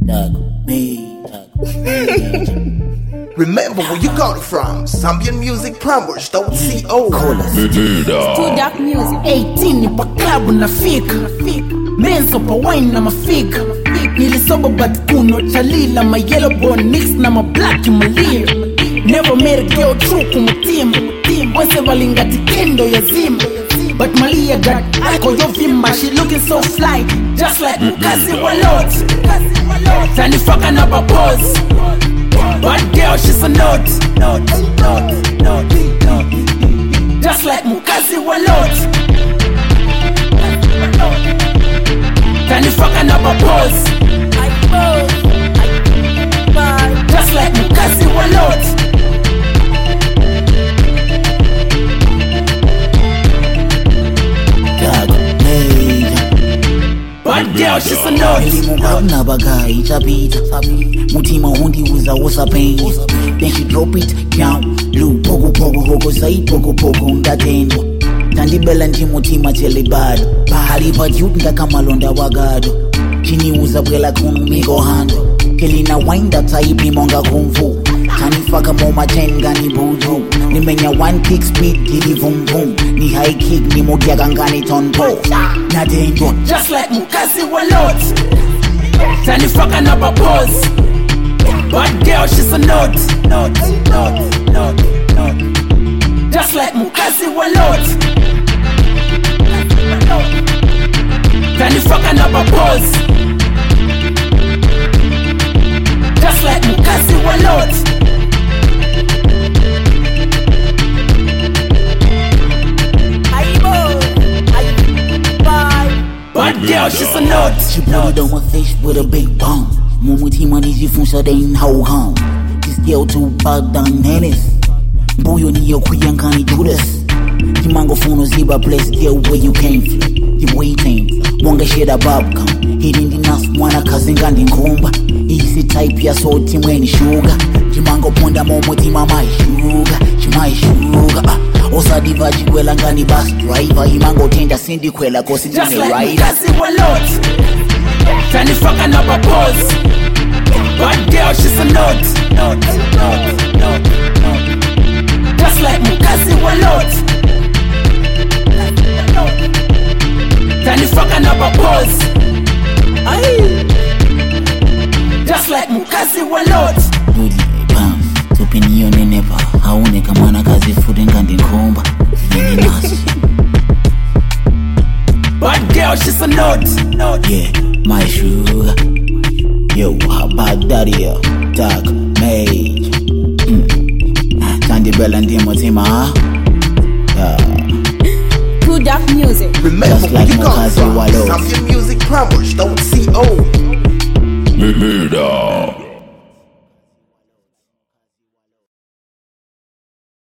Remember where you got it from. ZambianMusicPlumbers.co. Too Dark Music. 18 pa klabu nafika, menso pa wine na mafika. Nilisoba but kuno chalila, my yellow bone mix na my black malia. Never made a girl true kumutima. Wese valingati kendo ya zima. But Malia got alcohol vimba. She looking so fly, just like Mukasi Walot. Tani fucking up a pose. Bad girl, she's a nut. Just like Mukasi Walot. Tani fucking up a pose. Just like Mukasi Walot. Bad girl, she's a nut. Nabaga, itapita mutima hundi uza wosa pain. Then she drop it down low. Pogo pogo hogo sai pogo pogo ndatendo. Tandibela ndi mutima telebad. Bahari pa jute ndakamalonda wagado. Chini uza bwela kunu migo hando. Kelina winda taipi monga kumfu. Tani faka moma jenga ni buju. Nimenya one kick speed gidi vum vum. Ni high kick ni mogia gangani tonto. Nadengo just like Mukasi Walot. Tani fucking up a pose. Bad girl, she's a nut. Just like Mukasi Walot. Tani fucking up a pose. Just like Mukasi Walot. Bad girl, she's a nut. She put it on my face with a big bomb. Mumutima nijifunza they know how. This girl too bad than Dennis. Boyo niyo kuyankani do this. Kimango funo ziba place girl where you came from. The waiting, wonga shit about come. Hitting the nas mwana kazinga ndi ngomba. Easy type ya so timweni sugar. Kimango ponda mumutima my sugar. Chimai sugar. Osa diva jikwela ngani bus driver. Imango tenda sindi kwela kosi just tine like rider. Mukasi Walot. Tani fucking up a pose. Bad girl, she's a nut. Just like Mukasi Walot. Tani fucking up a pose. Just like Mukasi Walot. Budi bam tupinio nenepa. Haone kamana kazi fude ngandi nkomba. Yeni nasi. Bad girl, she's a nut. Yeah, my sugar. Yo, how about that here? Dark Mage. Tandibela ndi mutima. Too Dark Music. Remember Just like where you got it Mukasi from. Walot. ZambianMusicPlumbers.co. Murder.